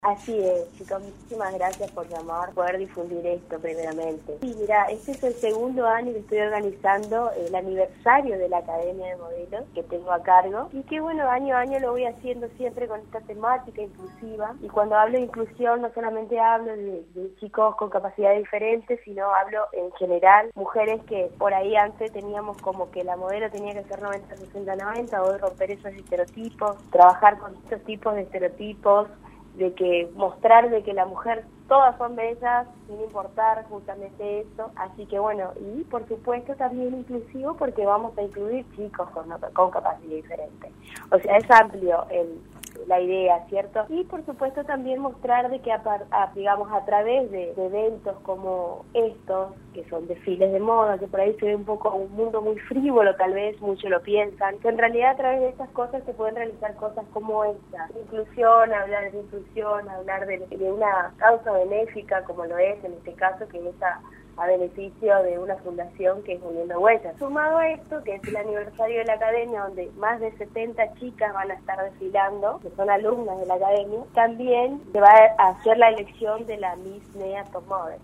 Así es, chicos, muchísimas gracias por llamar, poder difundir esto primeramente. Sí, mira, este es el segundo año que estoy organizando el aniversario de la Academia de Modelos que tengo a cargo y que bueno, año a año lo voy haciendo siempre con esta temática inclusiva. Y cuando hablo de inclusión no solamente hablo de chicos con capacidades diferentes, sino hablo en general, mujeres que por ahí antes teníamos como que la modelo tenía que ser 90, 60, 90, hoy romper esos estereotipos, trabajar con estos tipos de estereotipos, de que mostrar de que la mujer todas son bellas sin importar justamente eso, así que bueno, y por supuesto también inclusivo porque vamos a incluir chicos con capacidad diferente, o sea es amplio la idea, ¿cierto? Y por supuesto también mostrar de que digamos a través de eventos como estos, que son desfiles de moda, que por ahí se ve un poco un mundo muy frívolo, tal vez muchos lo piensan, que en realidad a través de estas cosas se pueden realizar cosas como esta, inclusión, hablar de inclusión, hablar de una causa benéfica como lo es en este caso, que es a beneficio de una fundación que es Uniendo Huellas. Sumado a esto, que es el aniversario de la Academia, donde más de 70 chicas van a estar desfilando, que son alumnas de la Academia, también se va a hacer la elección de la Miss NEA Top Model.